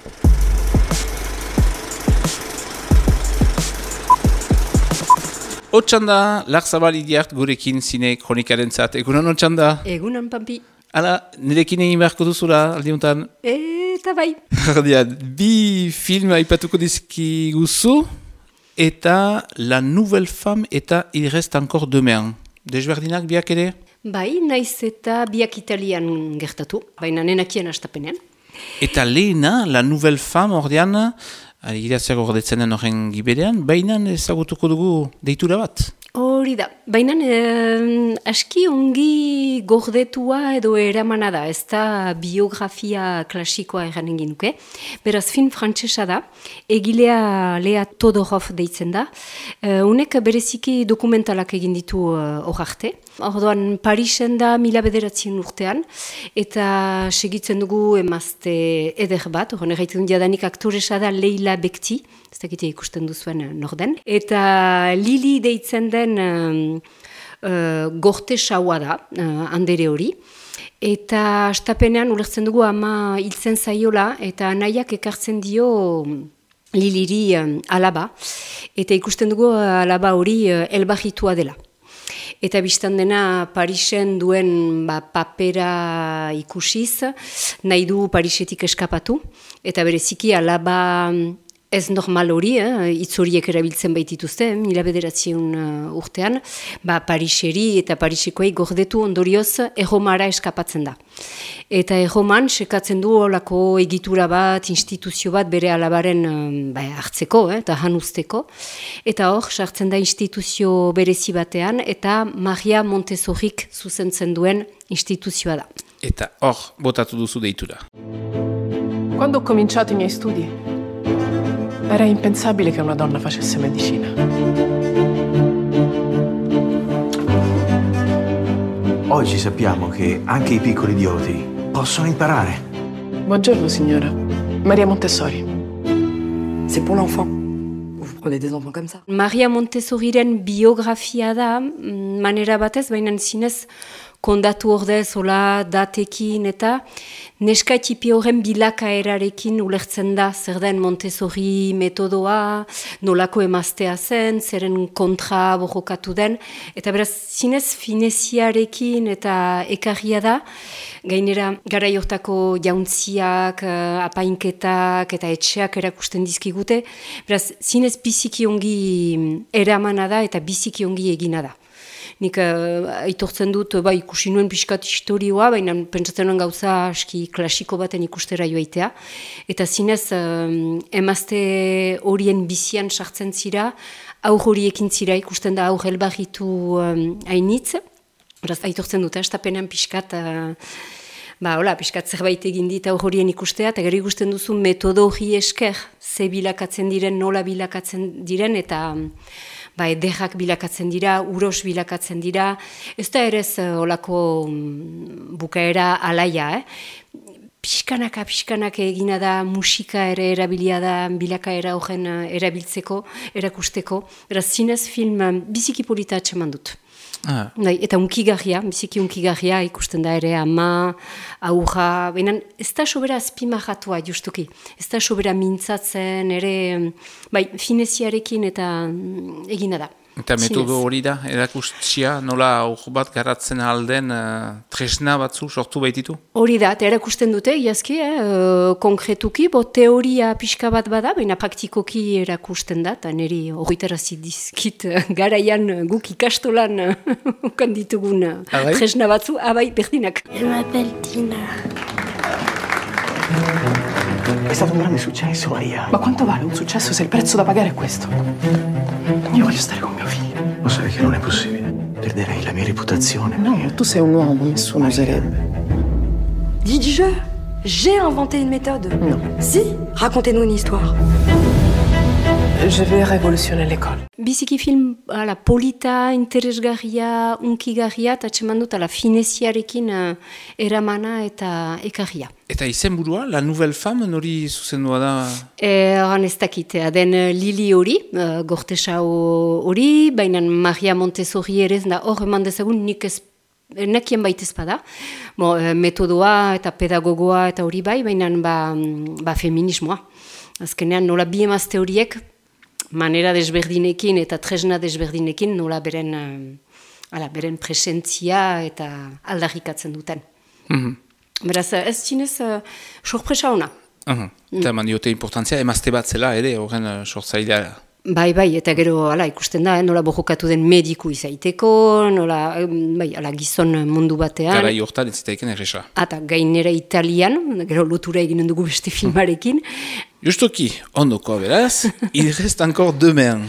Otsanda, Larzabal Idiart gurekin zine kronikaren zat. Egunon Otsanda? Egunon, Pampi. Hala, nirekin egin beharko duzula, aldiuntan? Eta bai. Bi film aipatuko dizkiguzu, eta La Nouvelle Femme eta Il reste encore demain. Desberdinak biak ere? Bai, naiz eta biak Italian gertatu, baina nenakien astapenean. Eta lehena, La Nouvelle Femme ordean, iratziak gordetzenen horren giberean, baina ezagutuko dugu deitura bat. Hori da, baina aski ongi gordetua edo eramana da, ez da biografia klasikoa eranen ginuke. Beraz, film frantsesa da, egilea Lea Todorov deitzen da. Unek bereziki dokumentalak egin ditu hor arte. Orduan, Parisen da 1900 urtean, eta segitzen dugu emazte eder bat, horren egiten diadanik aktoresa da Leila Bekti, ez dakite ikusten duzuen norden, eta Lili deitzen den gorte saua da, handere hori, eta astapenean ulertzen dugu ama hiltzen zaiola, eta nahiak ekartzen dio Liliri alaba, eta ikusten dugu alaba hori elbarritua dela. Eta biztan dena Parisen duen papera ikusiz, nahi du Parisetik eskapatu, eta bereziki alaba ez normal hori, hitz horiek erabiltzen baitituzte, 1900 urtean, Pariseri eta Parisekoei gordetu ondorioz Erromara eskapatzen da. Eta Erroman sekatzen du olako egitura bat, instituzio bat bere alabaren hartzeko, eta hanuzteko. Eta hor, sartzen da instituzio berezi batean, eta Maria Montessorik zuzentzen duen instituzioa da. Eta hor, botatu duzu deitura. Quando ho cominciato i miei studi, era impensabile che una donna facesse medicina. Oggi sappiamo che anche i piccoli idioti possono imparare. Buongiorno, signora. Maria Montessori. C'est pour l'enfant. Vous prenez des enfants comme ça. Maria Montessoriren biografia da, manera batez, baina zinez kondatu ordez, hola, datekin eta neska txipi horren bilakaerarekin ulertzen da, zer den Montessori metodoa, nolako emaztea zen, zeren kontra borrokatu den, eta beraz, zinez fineziarekin eta ekarria da, gainera garai hortako jauntziak, apainketak eta etxeak erakusten dizkigute, beraz, zinez biziki ongi eramana da eta biziki ongi egina da. Nik aitortzen dut, ikusi nuen pixkat historioa, baina pentsatzen nuen gauza aski klasiko baten ikustera joaitea. Eta zinez, emazte horien bizian sartzen zira, aur horiekin zira ikusten da aur helbarritu hainitz. Aitortzen dut, estapenean pixkat, pixkat zerbait egin dit aur horien ikustea, eta gero ikusten duzu metodo hori esker, ze bilakatzen diren, nola bilakatzen diren, eta ederrak bilakatzen dira, uros bilakatzen dira, ez da erez olako bukaera alaia, Pixkanaka egina da, musika ere erabilia da, bilakaera horren erabiltzeko, erakusteko, beraz zinez film biziki polita atseman dut. Eta unkigarria, biziki unkigarria ikusten da ere ama, aurra, baina ez da sobera azpimarratua justuki, ez da sobera mintzatzen ere, fineziarekin eta egina da. Eta metodo hori da, erakustia, nola aur bat garatzen alden tresna batzu sortu baititu? Hori da, eta erakusten dute, iazki, konkretuki, teoria pixka bat bada, baina praktikoki erakusten da, eta niri horretarazi dizkit garaian guk ikastolan ukan ditugun tresna batzu, berdinak. Je m'appelle Tina. È stato un grande successo, Maria. Ma quanto vale un successo se il prezzo da pagare è questo? Io voglio stare con mio figlio. Lo sai che non è possibile. Perderei la mia reputazione. No, tu sei un uomo, nessuno oserebbe. Dites-je, j'ai inventé une méthode. Non. Si, racontez-nous une histoire. Je vais révolutionner l'école. Biziki film polita, interesgarria, unkigarria, eta atseman dut fineziarekin eramana eta ekarria. Eta izenburua, La Nouvelle Femme, nori zuzendua da? Horan ez dakitea, den Lili hori, gortesao hori, baina Maria Montessori ere, hor eman dezagun nik ez nekien baitez bada. Metodoa eta pedagogoa eta hori bai, baina feminismoa. Azkenean nola bi emazte horiek, manera desberdinekin eta tresna desberdinekin nola beren presentzia eta aldarrikatzen duten. Beraz, ez zinez, sorpresa hona. Eta eman diote importantzia, emazte bat zela ere, horren sortzailea. Bai, eta gero ikusten da, nola borrokatu den mediku izaiteko, nola gizon mundu batean. Gara hortan ez zitaiken erresa. Eta gainera Italian, gero lotura eginen dugu beste filmarekin. Justoki, ondoko beraz, il reste encore demain.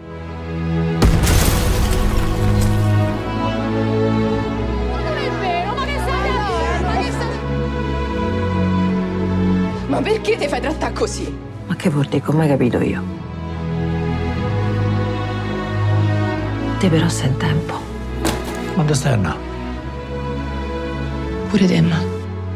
Ma perché ti fai trattare così? Ma che vuol dire? Come hai capito io? Te però sei in tempo. Quando stai a andare? Pure te, ma.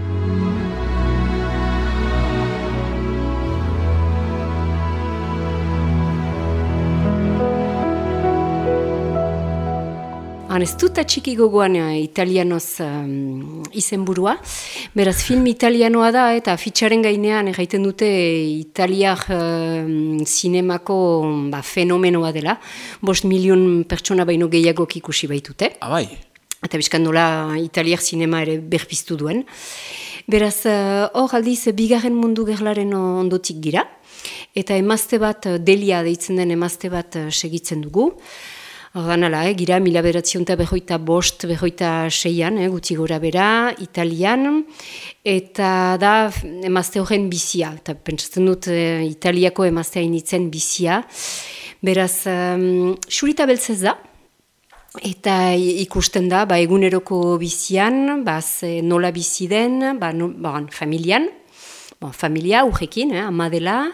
Ez dut atxiki gogoan italianoz izenburua. Beraz, film italianoa da eta fitxaren gainean erraiten dute italiar zinemako fenomenoa dela. 5 milion pertsona baino gehiagok ikusi baitute. Bai. Eta bizkan nola italiar zinema ere berpiztu duen. Beraz, hor aldiz, bigarren mundu gerlaren ondotik gira. Eta emazte bat, Delia deitzen den emazte bat segitzen dugu. Ordan ala, gira 1945-46an, gutxi gora bera, Italian, eta da emazte horren bizia, eta pentsatzen dut Italiako emaztea initzen bizia. Beraz, xurita beltzez da, eta ikusten da, eguneroko bizian, nola bizi den, familian, familia urrekin, ama dela,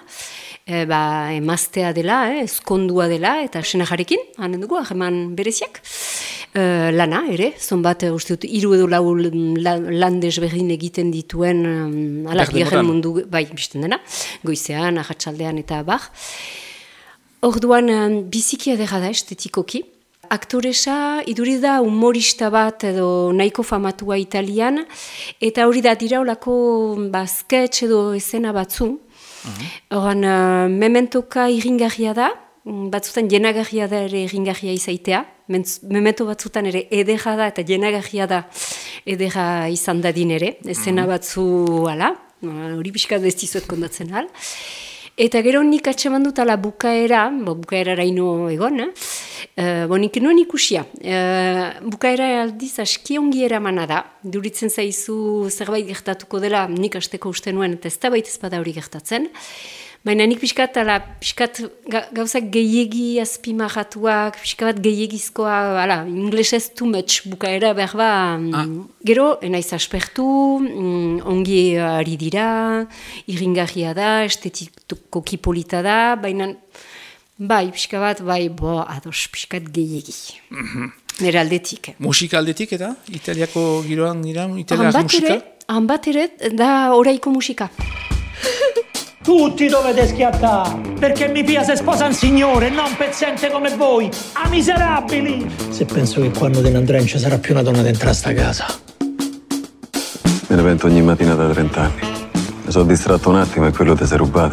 emaztea dela, ezkondua dela, eta senajarekin, hanen dugu, ahreman bereziak. Lana, ere, zonbat, uste dut, 3 edo 4 lan desberdin egiten dituen, bigarren mundu, bizten dena, goizean, ahatsaldean eta bar. Orduan, biziki edera da, estetikoki. Aktoresa, iduriz da, humorista bat edo nahiko famatua Italian, eta hori da dira olako sketch edo esena batzu. Horan, mementoka irringarria da, batzutan jenagarria da ere irringarria izaitea, memento batzutan ere edera da eta jenagarria da edera izan dadin ere, esena batzu ala, hori pixkat ez dizuet kondatzen hal. Eta gero nik atseman dut ala bukaera raino egon, nik nuen ikusia. Bukaera aldiz aski ongi eramana da, duritzen zaizu zerbait gertatuko dela nik asteko uste nuen, eta ez da baita ezpada hori gertatzen. Baina nik pixkat gauzak gehiegi azpimarratuak, pixkat gehiegizkoa, inglesez too much bukaera behar gero, enaiz aspertu, ongi ari dira, irringarria da, estetikoki polita da, baina pixkat ados, pixkat gehiegi. Nera aldetik. Musika aldetik eta? Italiako giroan dira, italiak musika? Hanbat ere, da oraiko musika. Tutti dovete schiattare, perché mi pia se sposa un signore, non pezzente come voi, a miserabili! Se penso che quando te ne andrà non ci sarà più una donna dentro a sta casa. Me ne pento ogni mattina da 30 anni. Mi sono distratto un attimo e quello ti sei rubata.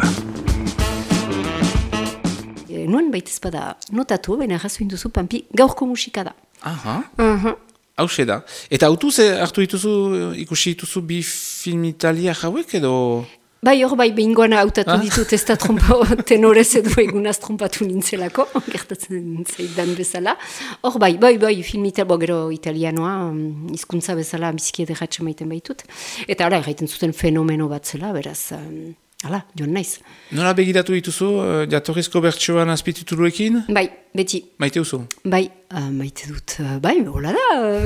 Nuen baitez bada notatu, baina razuin duzu, Pampi, gaurko musika da. Hauxe da. Eta autuz hartu dituzu, ikusi dituzu bi film italia hauek edo... Hor behingoan hautatu ditut ez da tenorez edo egunaz trompatu nintzelako, gertatzen zaidan bezala. Hor film gero italianoa, hizkuntza bezala biziki ederratxe maiten baitut. Eta erraiten zuten fenomeno bat zela, beraz, joan naiz. Nola begiratu dituzu, jatorrizko bertsoan azpitituluekin? Beti. Maite uzu? Maite dut, hola da.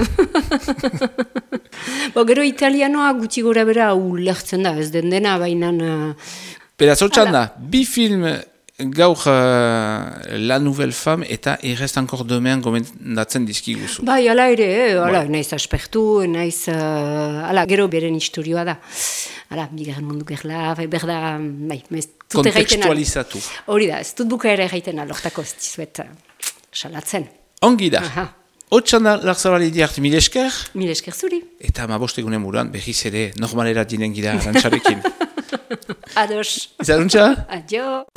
Gero italianoa gutxi gora bera ulertzen da, ez den dena, baina... Beraz, hortxan da, bi film gaur La Nouvelle Femme eta Il reste encore demain gomendatzen dizkiguzu. Hala ere, naiz aspertu, naiz... gero beren historioa da. Bigarren mundu gerla, berda... Kontekstualizatu. Hori da, ez dut bukaera erraiten alortako ez dizuet salatzen. Ongi da. Otsanda Larzabal Idiart, mil esker. Mil esker zuri. Eta 15 egunen muruan, behiz ere, normalera dinen gira Arantxarekin. Ados. Izaruntza? Adio.